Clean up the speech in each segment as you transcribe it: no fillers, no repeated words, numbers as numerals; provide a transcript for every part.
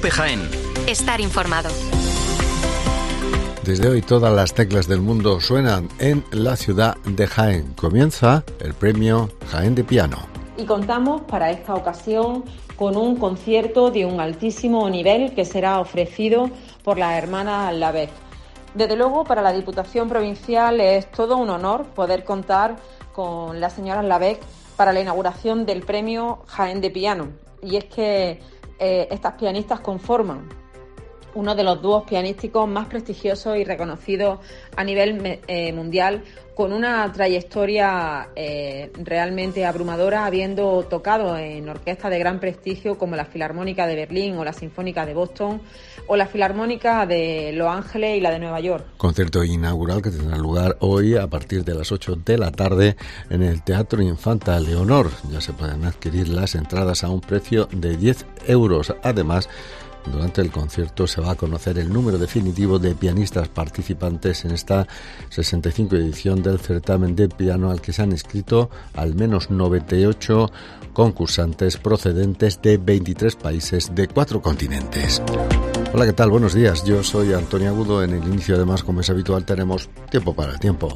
COPE Jaén. Estar informado. Desde hoy todas las teclas del mundo suenan en la ciudad de Jaén. Comienza el premio Jaén de Piano. Y contamos para esta ocasión con un concierto de un altísimo nivel que será ofrecido por las hermanas Lavec. Desde luego, para la Diputación Provincial es todo un honor poder contar con las señoras Lavec para la inauguración del premio Jaén de Piano. Y es que estas pianistas conforman uno de los dúos pianísticos más prestigiosos y reconocidos a nivel mundial, con una trayectoria realmente abrumadora, habiendo tocado en orquestas de gran prestigio como la Filarmónica de Berlín o la Sinfónica de Boston o la Filarmónica de Los Ángeles y la de Nueva York. Concierto inaugural que tendrá lugar hoy a partir de las 8 de la tarde en el Teatro Infanta Leonor. Ya se pueden adquirir las entradas a un precio de 10 euros. Además, durante el concierto se va a conocer el número definitivo de pianistas participantes en esta 65 edición del certamen de piano, al que se han inscrito al menos 98 concursantes procedentes de 23 países de 4 continentes. Hola, ¿qué tal? Buenos días. Yo soy Antonio Agudo. En el inicio, además, como es habitual, tenemos tiempo para el tiempo.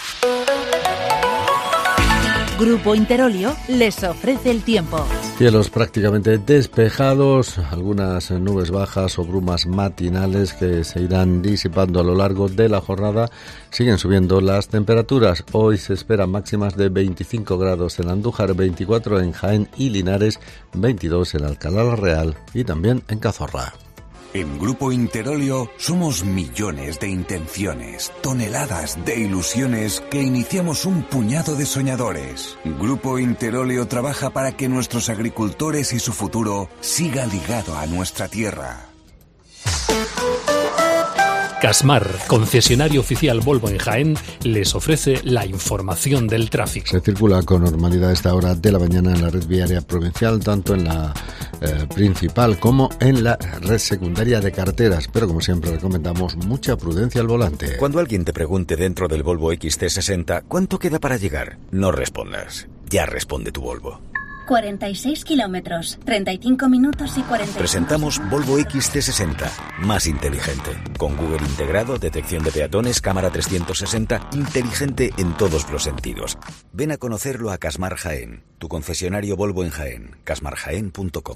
Grupo Interolio les ofrece el tiempo. Cielos prácticamente despejados, algunas nubes bajas o brumas matinales que se irán disipando a lo largo de la jornada. Siguen subiendo las temperaturas. Hoy se esperan máximas de 25 grados en Andújar, 24 en Jaén y Linares, 22 en Alcalá la Real y también en Cazorla. En Grupo Interolio somos millones de intenciones, toneladas de ilusiones que iniciamos un puñado de soñadores. Grupo Interolio trabaja para que nuestros agricultores y su futuro siga ligado a nuestra tierra. Casmar, concesionario oficial Volvo en Jaén, les ofrece la información del tráfico. Se circula con normalidad a esta hora de la mañana en la red viaria provincial, tanto en la principal como en la red secundaria de carreteras, pero como siempre recomendamos mucha prudencia al volante. Cuando alguien te pregunte dentro del Volvo XC60 ¿cuánto queda para llegar? No respondas, ya responde tu Volvo. 46 kilómetros, 35 minutos y 40. Presentamos Volvo XC60, más inteligente. Con Google integrado, detección de peatones, cámara 360, inteligente en todos los sentidos. Ven a conocerlo a Casmar Jaén, tu concesionario Volvo en Jaén, casmarjaén.com.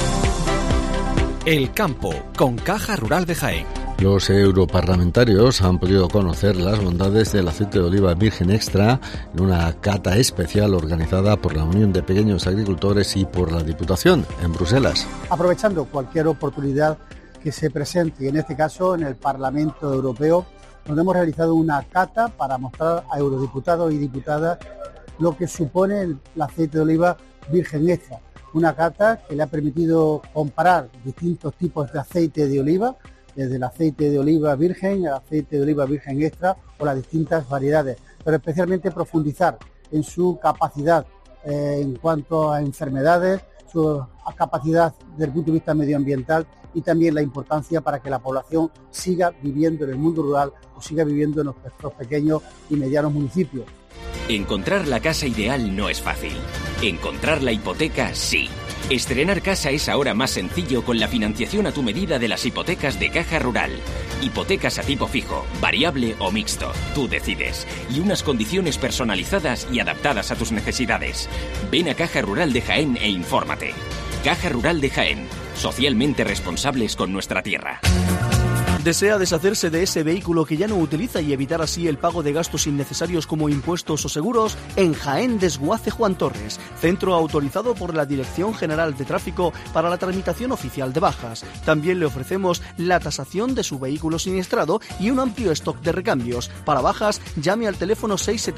El campo, con Caja Rural de Jaén. Los europarlamentarios han podido conocer las bondades del aceite de oliva virgen extra en una cata especial organizada por la Unión de Pequeños Agricultores y por la Diputación en Bruselas. Aprovechando cualquier oportunidad que se presente, y en este caso en el Parlamento Europeo, donde hemos realizado una cata para mostrar a eurodiputados y diputadas lo que supone el aceite de oliva virgen extra. Una cata que le ha permitido comparar distintos tipos de aceite de oliva, desde el aceite de oliva virgen, el aceite de oliva virgen extra o las distintas variedades, pero especialmente profundizar en su capacidad en cuanto a enfermedades, su capacidad desde el punto de vista medioambiental y también la importancia para que la población siga viviendo en el mundo rural o siga viviendo en nuestros pequeños y medianos municipios. Encontrar la casa ideal no es fácil. Encontrar la hipoteca, sí. Estrenar casa es ahora más sencillo con la financiación a tu medida de las hipotecas de Caja Rural. Hipotecas a tipo fijo, variable o mixto. Tú decides. Y unas condiciones personalizadas y adaptadas a tus necesidades. Ven a Caja Rural de Jaén e infórmate. Caja Rural de Jaén. Socialmente responsables con nuestra tierra. ¿Desea deshacerse de ese vehículo que ya no utiliza y evitar así el pago de gastos innecesarios como impuestos o seguros? En Jaén Desguace Juan Torres, centro autorizado por la Dirección General de Tráfico para la tramitación oficial de bajas. También le ofrecemos la tasación de su vehículo siniestrado y un amplio stock de recambios. Para bajas, llame al teléfono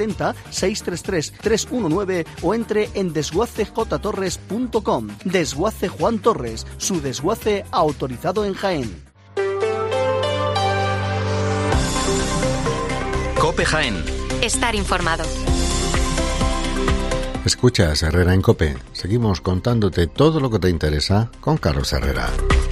670-633-319 o entre en desguacejtorres.com. Desguace Juan Torres, su desguace autorizado en Jaén. COPE Jaén. Estar informado. Escuchas Herrera en COPE. Seguimos contándote todo lo que te interesa con Carlos Herrera.